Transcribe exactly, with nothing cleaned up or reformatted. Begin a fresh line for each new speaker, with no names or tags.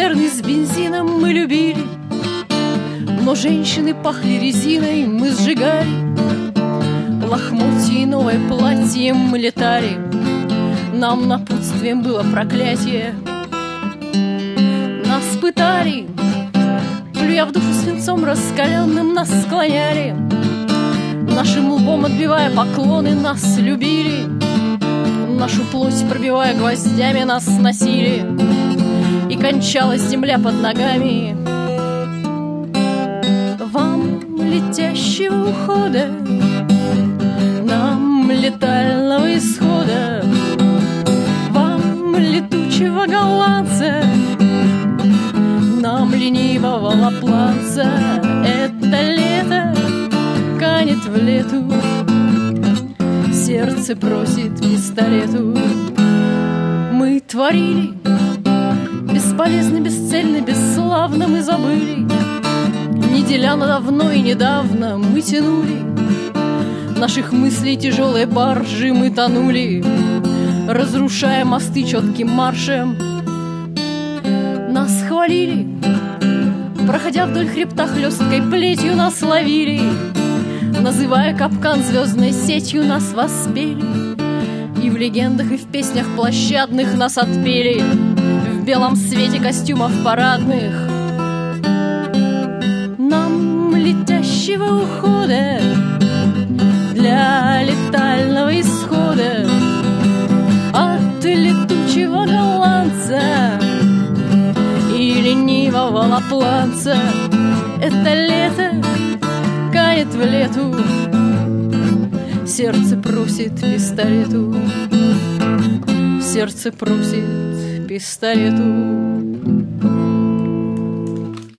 цистерны с бензином мы любили, но женщины пахли резиной, мы сжигали лохмотья и новое платье, мы летали. Нам напутствием было проклятие. Нас пытали, плюя в душу свинцом раскаленным, нас склоняли, нашим лбом отбивая поклоны, нас любили, нашу плоть пробивая гвоздями, нас носили, и кончалась земля под ногами. Вам летящего ухода, нам летального исхода, вам летучего голландца, нам ленивого лапланца. Это лето канет в лету, сердце просит пистолету. Мы творили бесполезно, бесцельно, бесславно, мы забыли. Неделя на давно и недавно мы тянули наших мыслей тяжелые баржи, мы тонули, разрушая мосты четким маршем. Нас хвалили, проходя вдоль хребта хлесткой плетью, нас ловили, называя капкан звездной сетью, нас воспели, и в легендах, и в песнях площадных нас отпели в белом свете костюмов парадных. Нам летящего ухода для летального исхода от летучего голландца и ленивого лапланца. Это лето канет в лету, сердце просит пистолету, сердце просит пистолету.